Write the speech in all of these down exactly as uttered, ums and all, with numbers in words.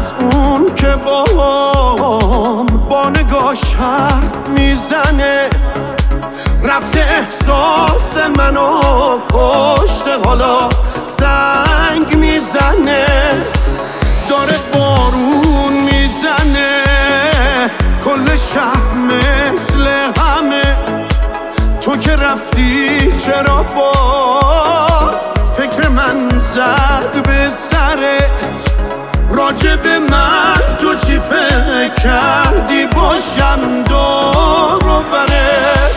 از اون که با با نگاش حرف میزنه، رفته احساس منو کشته، حالا زنگ میزنه. داره بارون میزنه، کل شهر مثل همه. تو که رفتی چرا باز فکر من زد به سرت؟ راجب من تو چی فکر کردی باشم دور و برت؟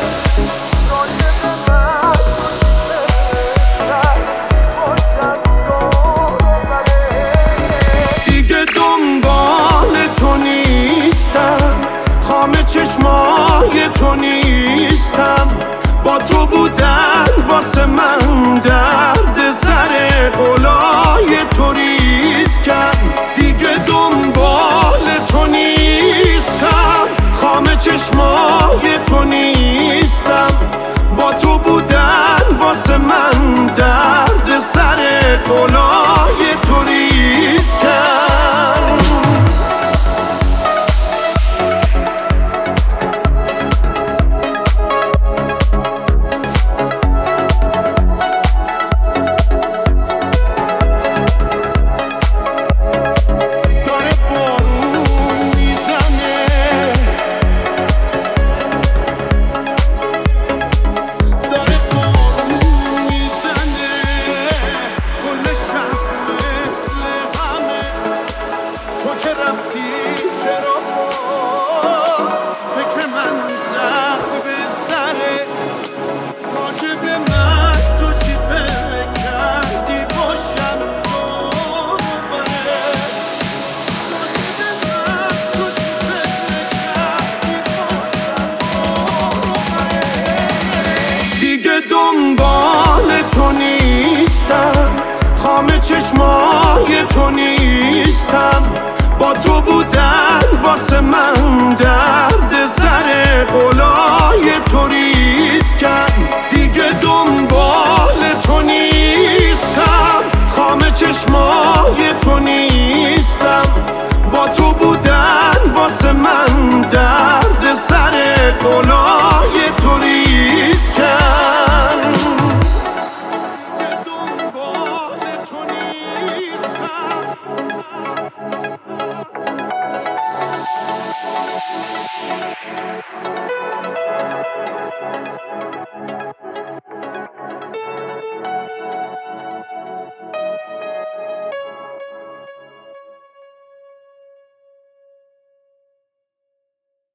دیگه دنبال تو نیستم، خامه چشمای تو نیستم. با تو بودن واسه من درد سر قلای تو ریسکم. دیگه دنبال تو نیستم، خامه چشمای تو نیستم. با تو بودن واسه من درد سر قلای تو ریسکم. تو که رفتی چرا باز فکر من زد به سرت؟ راجب من تو چی فکر کردی باشم دور و برت؟ راجب من تو چی فکر کردی باشم دور و برت؟ دیگه دنبال تو نیستم، خامه چشمای تو نیستم. با تو بودن واسه من درد سر قلای تو ریسکم. دیگه دنبال تو نیستم، خامه چشمای تو نیستم. با تو بودن واسه من درد سر قلای تو